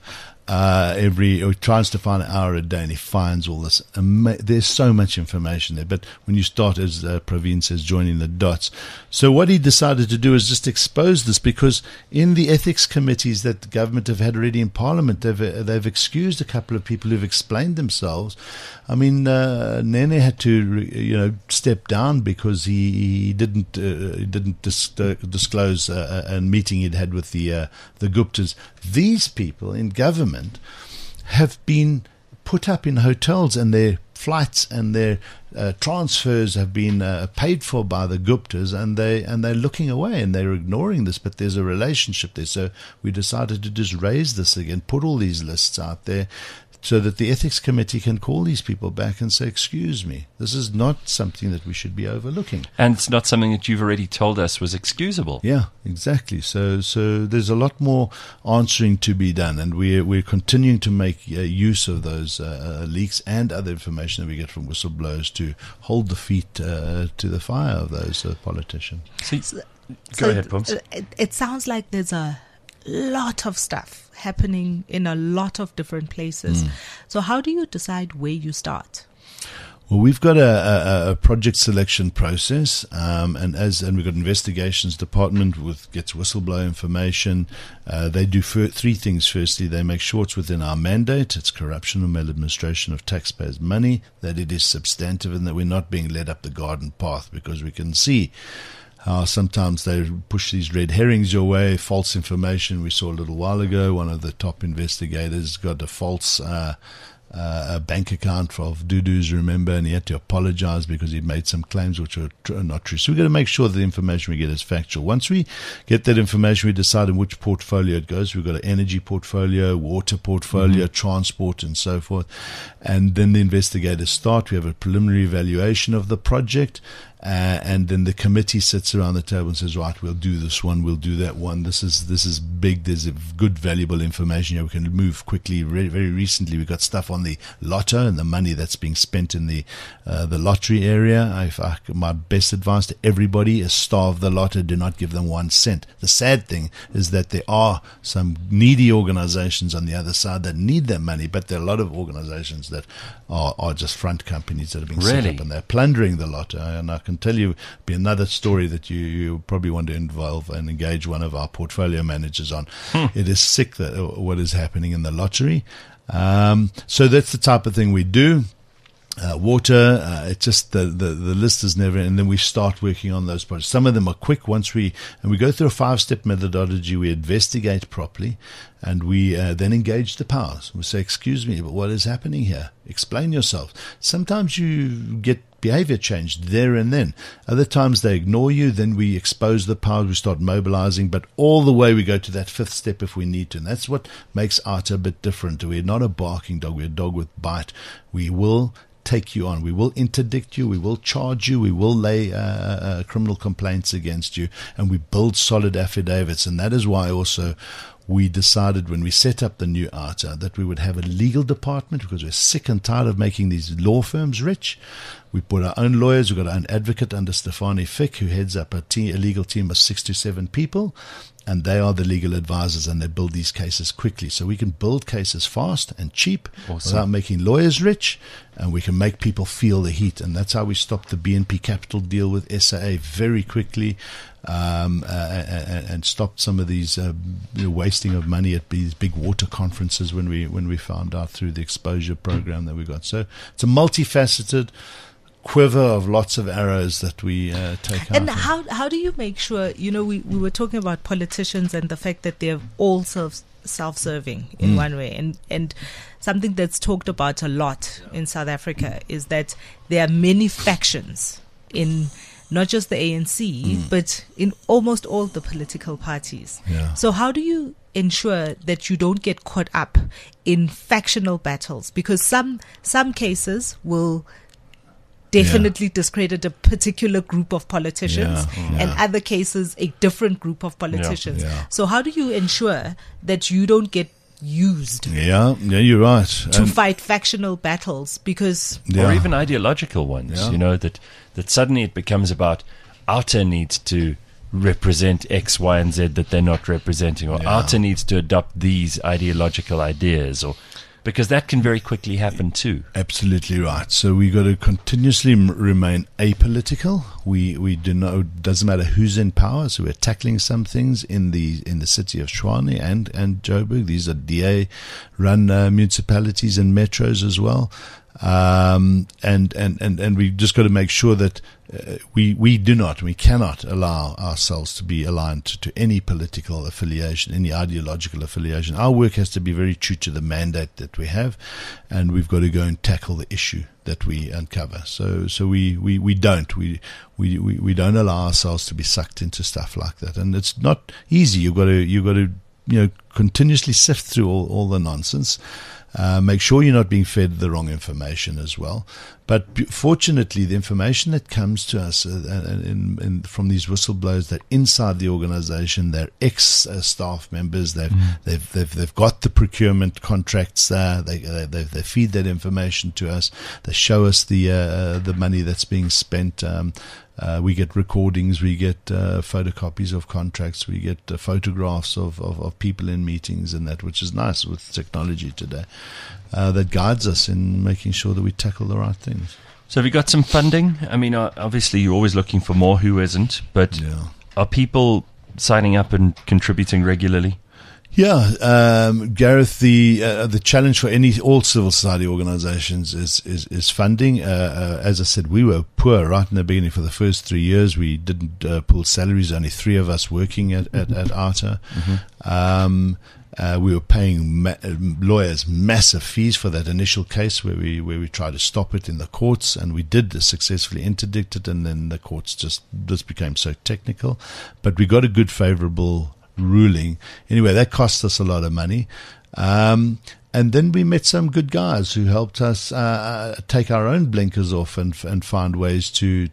He tries to find an hour a day, and he finds all this. There's so much information there. But when you start, as Praveen says, joining the dots. So what he decided to do is just expose this, because in the ethics committees that the government have had already in Parliament, they've excused a couple of people who've explained themselves. I mean, Nene had to step down because he didn't disclose a meeting he'd had with the Guptas. These people in government have been put up in hotels, and their flights and their transfers have been paid for by the Guptas, and they're looking away and they're ignoring this. But there's a relationship there, so we decided to just raise this again, put all these lists out there, so that the ethics committee can call these people back and say, excuse me, this is not something that we should be overlooking. And it's not something that you've already told us was excusable. Yeah, exactly. So there's a lot more answering to be done, and we're continuing to make use of those leaks and other information that we get from whistleblowers to hold the feet to the fire of those politicians. Go ahead, Pumps. It sounds like there's a lot of stuff happening in a lot of different places. So how do you decide where you start? Well, we've got a project selection process, and we've got investigations department gets whistleblower information. They do three things. Firstly, they make sure it's within our mandate. It's corruption or maladministration of taxpayers' money, that it is substantive, and that we're not being led up the garden path, because we can see how sometimes they push these red herrings your way, false information. We saw a little while ago, one of the top investigators got a false a bank account of Dudu's, remember, and he had to apologize because he'd made some claims which are not true. So we've got to make sure that the information we get is factual. Once we get that information, we decide in which portfolio it goes. We've got an energy portfolio, water portfolio, transport, and so forth. And then the investigators start. We have a preliminary evaluation of the project. And then the committee sits around the table and says, right, we'll do this one, we'll do that one. This is big. There's a good, valuable information here. We can move quickly. Very recently, we got stuff on the lotto and the money that's being spent in the lottery area. My best advice to everybody is starve the lotto. Do not give them 1 cent. The sad thing is that there are some needy organizations on the other side that need that money, but there are a lot of organizations that are just front companies that are being set up, and they're plundering the lotto. And I can tell you, be another story that you probably want to involve and engage one of our portfolio managers on. It is sick that what is happening in the lottery. So that's the type of thing we do. Water, it's just the list is never, and then we start working on those projects. Some of them are quick once we go through a 5-step methodology. We investigate properly, and we then engage the powers. We say, excuse me, but what is happening here? Explain yourself. Sometimes you get behavior changed there and then. Other times they ignore you. Then we expose the powers. We start mobilizing, but all the way we go to that 5th step if we need to. And that's what makes ARTA a bit different. We're not a barking dog. We're a dog with bite. We will take you on. We will interdict you. We will charge you. We will lay criminal complaints against you. And we build solid affidavits. And that is why also we decided when we set up the new ARTA that we would have a legal department, because we're sick and tired of making these law firms rich. We put our own lawyers. We've got our own advocate under Stefanie Fick, who heads up a legal team of 6 to 7 people. And they are the legal advisors, and they build these cases quickly. So we can build cases fast and cheap without making lawyers rich, and we can make people feel the heat. And that's how we stopped the BNP Capital deal with SAA very quickly, and stopped some of these wasting of money at these big water conferences when we found out through the exposure program that we got. So it's a multifaceted quiver of lots of arrows that we take out. And how do you make sure, we were talking about politicians and the fact that they're all self-serving in one way, and something that's talked about a lot in South Africa is that there are many factions in not just the ANC, but in almost all the political parties. Yeah. So how do you ensure that you don't get caught up in factional battles? Because some cases will definitely discredit a particular group of politicians, and other cases a different group of politicians. Yeah. So how do you ensure that you don't get used Yeah, you're right. to fight factional battles? Because or even ideological ones, Yeah. that suddenly it becomes about ARTA needs to represent X, Y, and Z that they're not representing, or ARTA needs to adopt these ideological ideas, or because that can very quickly happen too. Absolutely right. So we got to continuously remain apolitical. We do know, doesn't matter who's in power. So we're tackling some things in the city of Tshwane and Joburg. These are DA-run municipalities and metros as well. And we just got to make sure that we cannot allow ourselves to be aligned to any political affiliation, any ideological affiliation. Our work has to be very true to the mandate that we have, and we've got to go and tackle the issue that we uncover. So we don't allow ourselves to be sucked into stuff like that, and it's not easy. You've got to continuously sift through all the nonsense. Make sure you're not being fed the wrong information as well. But fortunately, the information that comes to us from these whistleblowers, that inside the organization, they're ex-staff members. They've got the procurement contracts there. They feed that information to us. They show us the money that's being spent. We get recordings, we get photocopies of contracts, we get photographs of people in meetings and that, which is nice with technology today. That guides us in making sure that we tackle the right things. So have you got some funding? I mean, obviously you're always looking for more, who isn't? But are people signing up and contributing regularly? Yeah, Gareth, the challenge for all civil society organizations is funding. As I said, we were poor right in the beginning. For the first 3 years, we didn't pull salaries. Only 3 of us working at ARTA. We were paying lawyers massive fees for that initial case where we tried to stop it in the courts, and we did successfully interdict it, and then the courts this became so technical. But we got a good favorable ruling. Anyway, that cost us a lot of money. And then we met some good guys who helped us take our own blinkers off and find ways to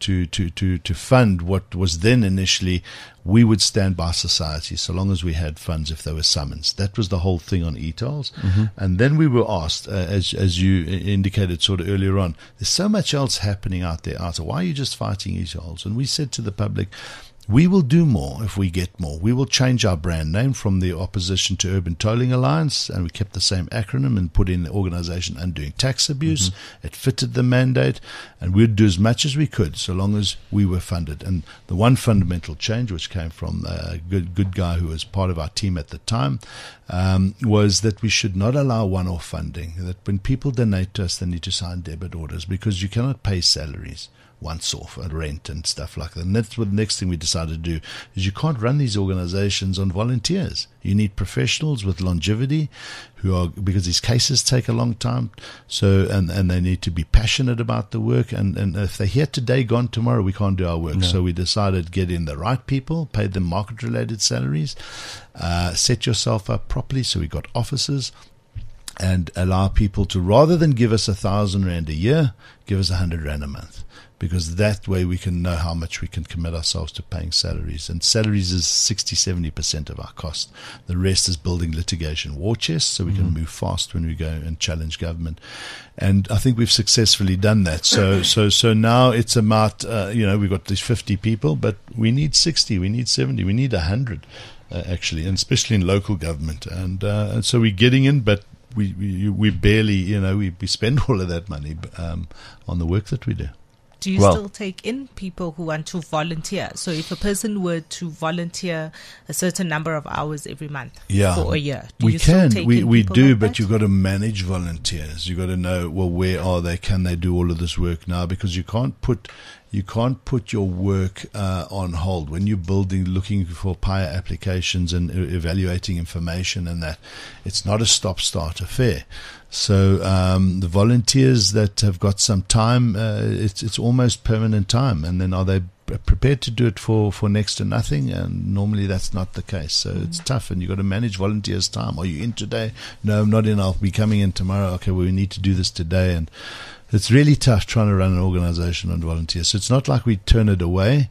fund what was then initially we would stand by society so long as we had funds if there were summons. That was the whole thing on e-tolls. And then we were asked, as you indicated sort of earlier on, there's so much else happening out there. So why are you just fighting e-tolls? And we said to the public, we will do more if we get more. We will change our brand name from the Opposition to Urban Tolling Alliance, and we kept the same acronym and put in the organization Undoing Tax Abuse. It fitted the mandate, and we'd do as much as we could so long as we were funded. And the one fundamental change, which came from a good guy who was part of our team at the time, was that we should not allow one-off funding, that when people donate to us, they need to sign debit orders, because you cannot pay salaries once off, rent and stuff like that. And that's what the next thing we decided to do, is you can't run these organizations on volunteers. You need professionals with longevity because these cases take a long time. So, and they need to be passionate about the work. And if they're here today, gone tomorrow, we can't do our work. No. So we decided get in the right people, pay them market related salaries, set yourself up properly. So we got offices, and allow people to, rather than give us 1,000 Rand a year, give us 100 Rand a month. Because that way we can know how much we can commit ourselves to paying salaries. And salaries is 60-70% of our cost. The rest is building litigation war chests so we can move fast when we go and challenge government. And I think we've successfully done that. So now it's about, we've got these 50 people, but we need 60, we need 70, we need 100 actually, and especially in local government. And so we're getting in, but we barely, we spend all of that money on the work that we do. Do you still take in people who want to volunteer? So if a person were to volunteer a certain number of hours every month for a year, we do, but you've got to manage volunteers. You've got to know, well, where are they? Can they do all of this work now? Because you can't put your work on hold when you're looking for PIA applications and evaluating information, and that it's not a stop-start affair. So the volunteers that have got some time, it's almost permanent time. And then are they prepared to do it for next to nothing? And normally that's not the case. So it's tough, and you've got to manage volunteers' time. Are you in today? No, I'm not in. I'll be coming in tomorrow. Okay, well, we need to do this today. And it's really tough trying to run an organization on volunteers. So it's not like we turn it away.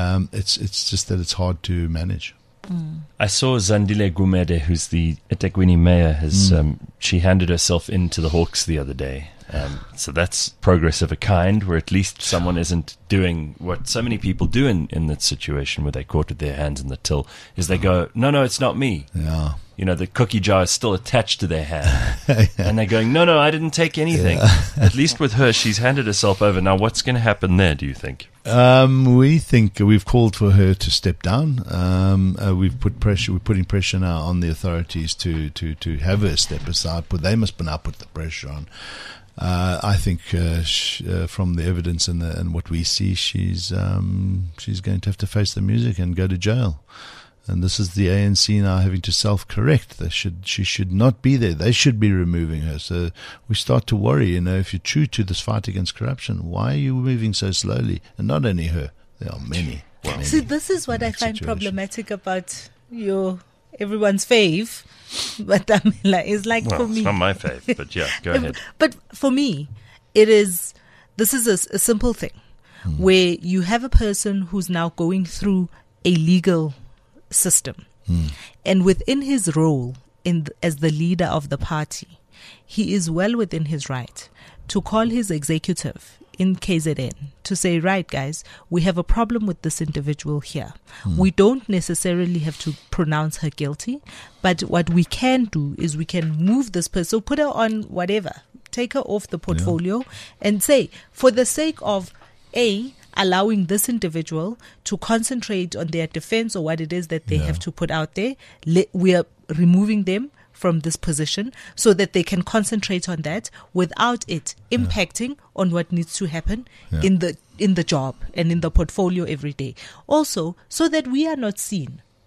It's just that it's hard to manage. I saw Zandile Gumede, who's the eThekwini mayor, she handed herself in to the Hawks the other day. So that's progress of a kind, where at least someone isn't doing what so many people do in that situation where they're caught with their hands in the till, is they go, no, it's not me. Yeah. The cookie jar is still attached to their hand. And they're going, no, I didn't take anything. At least with her, she's handed herself over. Now, what's going to happen there, do you think? We think we've called for her to step down. We're putting pressure now on the authorities to have her step aside, but they must now put the pressure on. I think from the evidence and what we see, she's going to have to face the music and go to jail. And this is the ANC now having to self-correct. She should not be there. They should be removing her. So we start to worry, if you're true to this fight against corruption, why are you moving so slowly? And not only her, there are many. See, this is what I find problematic about everyone's fave. But it's like, for me. It's not my fave, but yeah, go ahead. But for me, this is a simple thing where you have a person who's now going through a legal system, and within his role as the leader of the party, he is well within his right to call his executive in KZN to say, right, guys, we have a problem with this individual here. We don't necessarily have to pronounce her guilty, but what we can do is we can move this person, so put her on whatever, take her off the portfolio, and say, for the sake of allowing this individual to concentrate on their defense or what it is that they have to put out there, we are removing them from this position so that they can concentrate on that without it impacting on what needs to happen in the job and in the portfolio every day. Also, so that we are not seen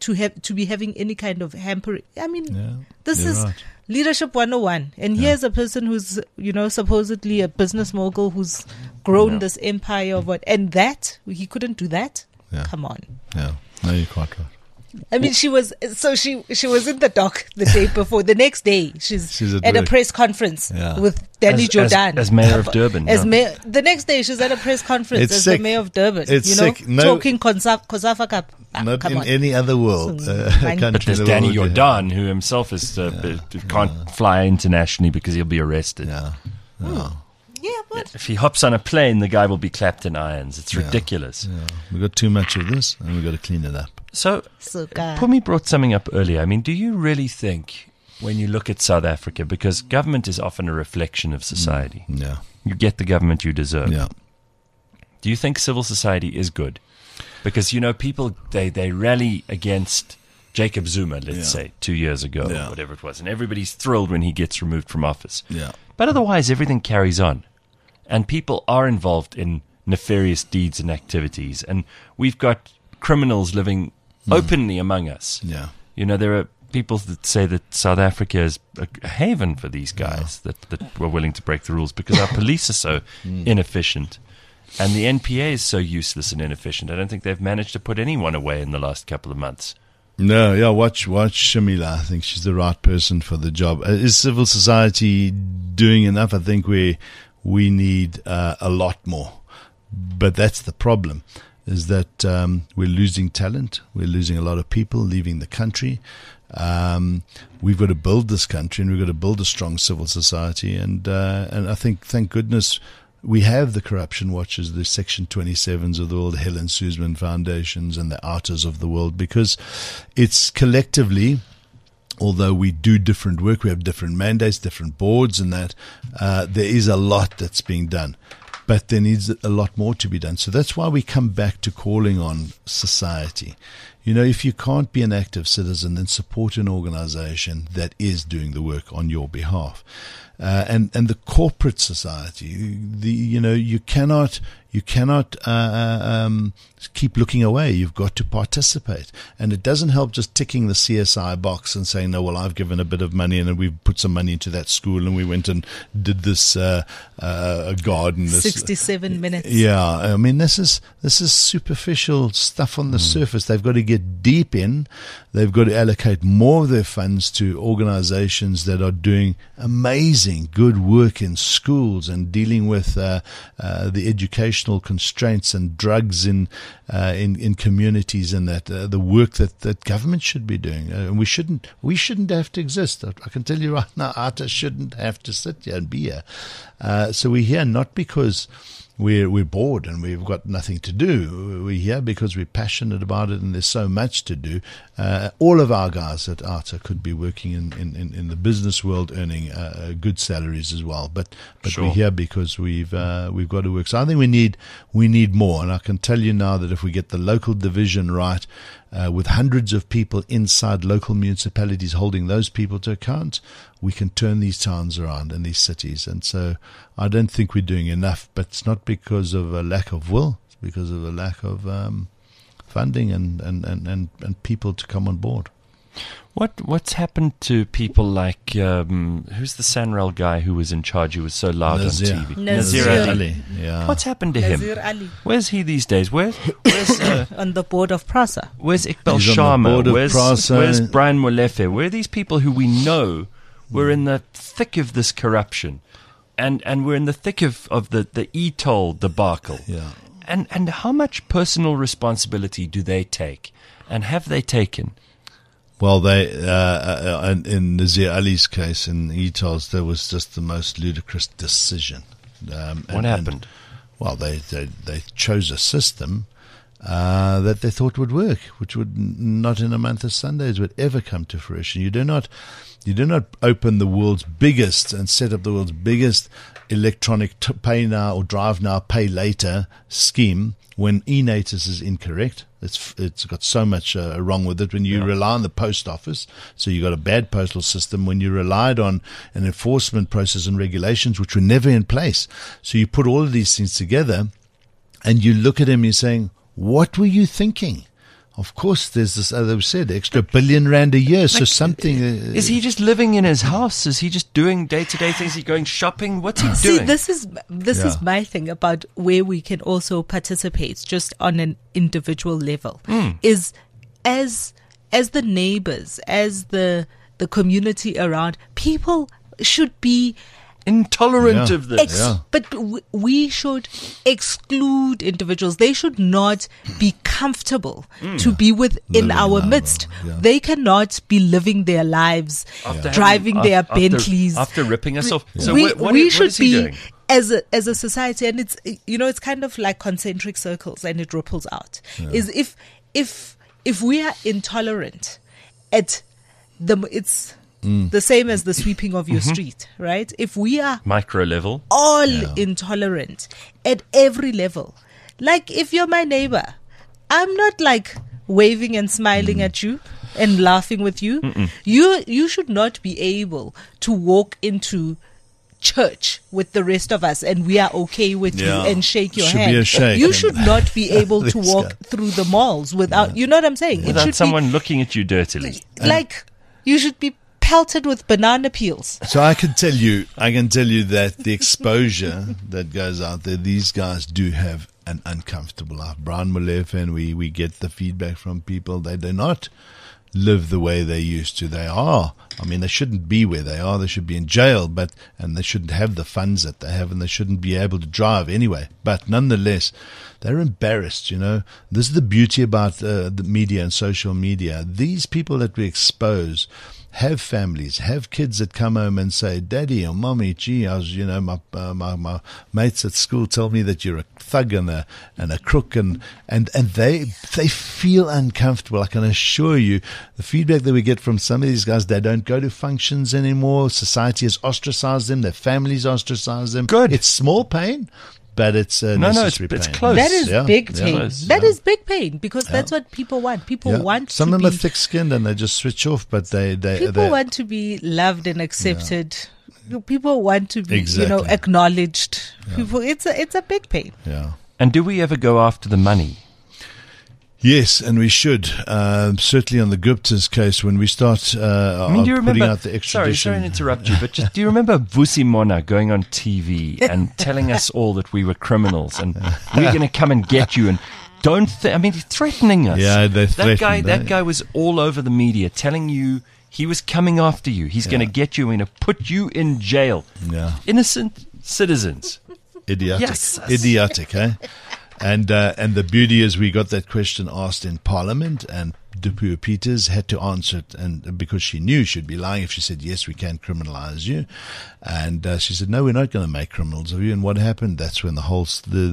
to be having any kind of hampering. I mean, this you're is right. leadership 101. And here's a person who's, supposedly a business mogul who's grown this empire of what, and that he couldn't do that. Yeah. Come on. Yeah, no, you're quite right. I mean, she was in the dock the day before. The next day, she's at a work. press conference with Danny Jordan as mayor of Durban. The next day, she's at a press conference It's as sick. the mayor of Durban. It's sick. No- talking COSAFA Cup. Not come in on. any other world. But Country But there's in the Danny world, Jordan, who himself is can't fly internationally because he'll be arrested. Yeah. Yeah, but If he hops on a plane, the guy will be clapped in irons. It's ridiculous. Yeah. We've got too much of this, and we've got to clean it up. So, Suka. Pumi brought something up earlier. I mean, do you really think, when you look at South Africa, because government is often a reflection of society, Yeah. you get the government you deserve. Yeah. Do you think civil society is good? Because, people, they rally against Jacob Zuma, let's say, 2 years ago, or whatever it was, and everybody's thrilled when he gets removed from office. Yeah. But otherwise, everything carries on. And people are involved in nefarious deeds and activities. And we've got criminals living openly among us. Yeah. There are people that say that South Africa is a haven for these guys that were willing to break the rules because our police are so inefficient. And the NPA is so useless and inefficient. I don't think they've managed to put anyone away in the last couple of months. No, yeah, watch Shamila. I think she's the right person for the job. Is civil society doing enough? I think we need a lot more. But that's the problem, is that we're losing talent. We're losing a lot of people leaving the country. We've got to build this country, and we've got to build a strong civil society. And I think, thank goodness, we have the corruption watchers, the Section 27s of the world, Helen Suzman Foundations, and the Artas of the world, because it's collectively, although we do different work, we have different mandates, different boards, and that there is a lot that's being done. But there needs a lot more to be done. So that's why we come back to calling on society. If you can't be an active citizen, then support an organization that is doing the work on your behalf. And the corporate society, you cannot keep looking away. You've got to participate. And it doesn't help just ticking the CSI box and saying, no, well, I've given a bit of money and we've put some money into that school and we went and did this garden. 67 minutes. Yeah, I mean, this is superficial stuff on the surface. They've got to get deep in. They've got to allocate more of their funds to organizations that are doing amazing good work in schools and dealing with the educational constraints and drugs in communities, and that the work that government should be doing. And we shouldn't have to exist. I can tell you right now, ARTA shouldn't have to sit here and be here. So we're here not because we're bored and we've got nothing to do. We're here because we're passionate about it, and there's so much to do. All of our guys at ARTA could be working in the business world, earning good salaries as well. But Sure. we're here because we've got to work. So I think we need more. And I can tell you now that if we get the local division right, with hundreds of people inside local municipalities holding those people to account, we can turn these towns around and these cities. And so I don't think we're doing enough, but it's not because of a lack of will. It's because of a lack of funding and people to come on board. What's happened to people like who's the Sanral guy who was in charge, who was so loud Nazir. on TV? Nazir Ali. Yeah. What's happened to him? Nazir Ali. Where's he these days? Where's On the board of PRASA. Where's Iqbal He's on the board Sharma? of Where's PRASA. Brian Molefe? Where are these people who we know were in the thick of this corruption, and we're in the thick of the e-toll debacle? Yeah. And how much personal responsibility do they take, and have they taken? Well, they in Nazir Ali's case, in e-tolls, there was just the most ludicrous decision. What happened? Well, they chose a system that they thought would work, which would not in a month of Sundays would ever come to fruition. You do not open the world's biggest and set up the world's biggest electronic pay now or drive now, pay later scheme when e-Natus is incorrect. It's got so much wrong with it. When you rely on the post office, so you got a bad postal system. When you relied on an enforcement process and regulations which were never in place, so you put all of these things together, and you look at him, you're saying, "What were you thinking? Of course, there's this, as I said, extra R1 billion a year. So something. Is he just living in his house? Is he just doing day-to-day things? Is he going shopping? What's he doing? See, this is my thing about where we can also participate just on an individual level. Is as the neighbors, as the community around, people should be intolerant of this. But we should exclude individuals. They should not be comfortable to be within our midst. They cannot be living their lives, driving their Bentleys. After ripping us off. So we should what is he be doing? as a society, and it's kind of like concentric circles, and it ripples out. Is if we are intolerant it's the same as the sweeping of your street, right? If we are Micro level. all intolerant at every level, like if you're my neighbor, I'm not like waving and smiling at you and laughing with you. You should not be able to walk into church with the rest of us and we are okay with you and shake your hand. Be a shake. You should not be able to walk through the malls without, you know what I'm saying? Without it should someone looking at you dirtily. like you should be pelted with banana peels. So I can tell you that the exposure that goes out there, these guys do have an uncomfortable life. Brian Molefe, and we get the feedback from people, they do not live the way they used to. They shouldn't be where they are. They should be in jail, and they shouldn't have the funds that they have, and they shouldn't be able to drive anyway. But nonetheless, they're embarrassed, This is the beauty about the media and social media. These people that we expose have families, have kids that come home and say, Daddy or Mommy, gee, I was, my mates at school tell me that you're a thug and a crook, and they feel uncomfortable. I can assure you, the feedback that we get from some of these guys, they don't go to functions anymore. Society has ostracized them. Their families ostracized them. Good. It's small pain, but it's necessary pain. It's close. That is big pain. Close. That is big pain because that's what people want. People want some to of them be, are thick-skinned and they just switch off, but people want to be loved and accepted. People want to be, acknowledged. People, it's a big pain. Yeah. And do we ever go after the money? Yes, and we should. Certainly on the Gupta's case, when we start do you remember, putting out the extradition. Sorry to interrupt you, but do you remember Vusi Mona going on TV and telling us all that we were criminals and we're going to come and get you and threatening us. Yeah, they threatened. That guy was all over the media telling you he was coming after you. He's going to get you and put you in jail. Yeah. Innocent citizens. Idiotic. Yes. Idiotic, eh? And the beauty is we got that question asked in Parliament, and Dipuo Peters had to answer it, and because she knew she'd be lying if she said, yes, we can criminalize you. And she said, no, we're not going to make criminals of you. And what happened? That's when the whole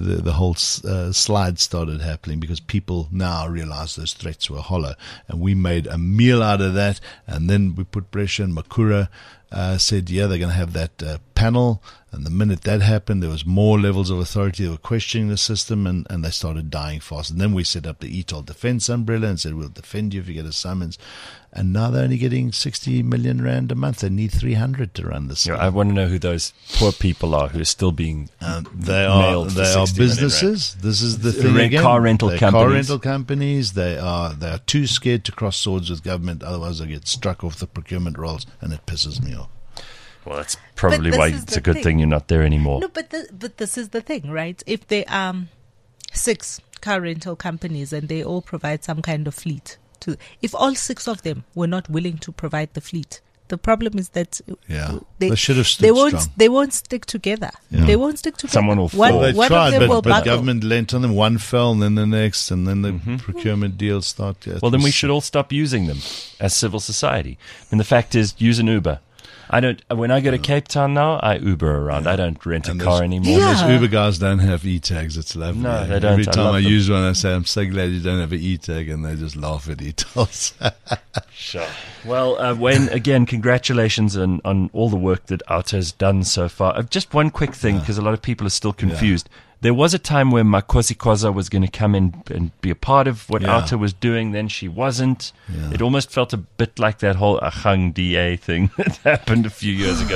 slide started happening, because people now realize those threats were hollow. And we made a meal out of that, and then we put pressure, and Makura said, they're going to have that panel. And the minute that happened, there was more levels of authority that were questioning the system, and they started dying fast. And then we set up the ETOL defense umbrella and said, we'll defend you if you get a summons. And now they're only getting 60 million rand a month. They need 300 to run this. I want to know who those poor people are who are still being they are businesses. This is the thing again. Car rental companies. They are too scared to cross swords with government. Otherwise, they get struck off the procurement rolls, and it pisses me off. Well, that's probably why it's a good thing you're not there anymore. No, but this is the thing, right? If there are 6 car rental companies and they all provide some kind of fleet, if all 6 of them were not willing to provide the fleet, the problem is that they should have stood strong. They won't stick together. Yeah. They won't stick together. Someone will fall. They one tried, of them will but buckle. government lent on them. One fell, and then the next, and then the procurement deals start. Well, then we should all stop using them as civil society. And the fact is, use an Uber. When I go to Cape Town now, I Uber around. I don't rent a car anymore. Those Uber guys don't have e-tags. It's lovely. No, they don't. Every time I use one, I say, I'm so glad you don't have an e-tag, and they just laugh at e-tolls. Sure. Well, Wayne, again, congratulations on all the work that Outa has done so far. Just one quick thing, because a lot of people are still confused. There was a time when Makosi Khoza was going to come in and be a part of what Outa was doing. Then she wasn't. Yeah. It almost felt a bit like that whole Ahang DA thing that happened a few years ago.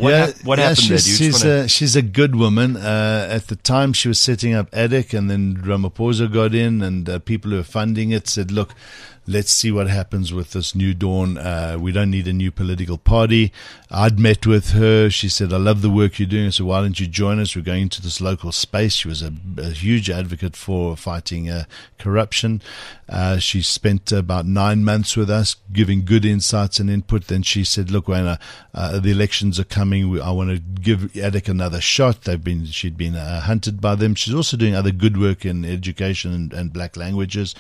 What happened there? She's a good woman. At the time, she was setting up ADIC, and then Ramaphosa got in, and people who were funding it said, look, let's see what happens with this New Dawn. We don't need a new political party. I'd met with her. She said, I love the work you're doing. So why don't you join us? We're going into this local space. She was a huge advocate for fighting corruption. She spent about 9 months with us, giving good insights and input. Then she said, look, Wayne, the elections are coming. I want to give ADIC another shot. She'd been hunted by them. She's also doing other good work in education and black languages.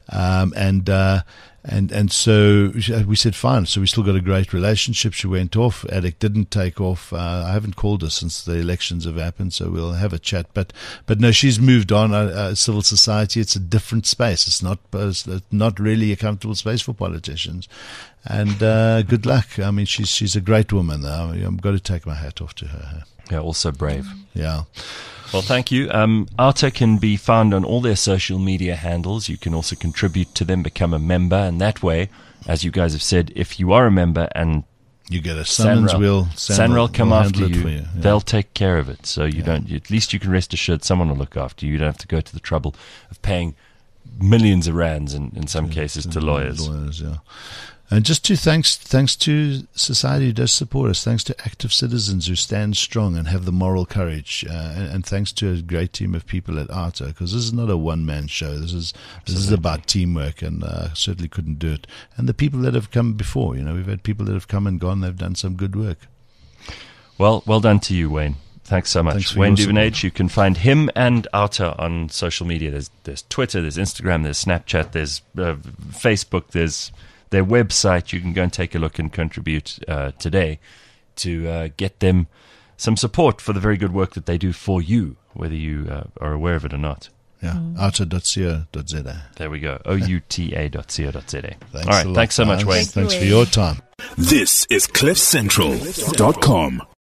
And so we said, fine. So we still got a great relationship. She went off. ADIC didn't take off. I haven't called her since the elections have happened, so we'll have a chat. But no, she's moved on. Civil society, it's a different space. It's not really a comfortable space for politicians. And good luck. I mean, she's a great woman. I've got to take my hat off to her. Yeah, also brave. Yeah. Well, thank you. OUTA can be found on all their social media handles. You can also contribute to them, become a member, and that way, as you guys have said, if you are a member and you get a summons, SANRAL come after you, for you. Yeah. They'll take care of it. So you don't. At least you can rest assured someone will look after you. You don't have to go to the trouble of paying millions of rands in some cases to lawyers. Yeah. And just thanks to society who does support us, thanks to active citizens who stand strong and have the moral courage, and thanks to a great team of people at OUTA, because this is not a one-man show. This is about teamwork, and certainly couldn't do it. And the people that have come before, we've had people that have come and gone. They've done some good work. Well done to you, Wayne. Thanks so much. Wayne Duvenage, you can find him and OUTA on social media. There's Twitter, there's Instagram, there's Snapchat, there's Facebook, there's their website. You can go and take a look and contribute today to get them some support for the very good work that they do for you, whether you are aware of it or not. Yeah, outa.co.za. There we go, outa.co.za. All right, a lot, thanks so much, Wayne. Thanks for your time. This is CliffCentral.com.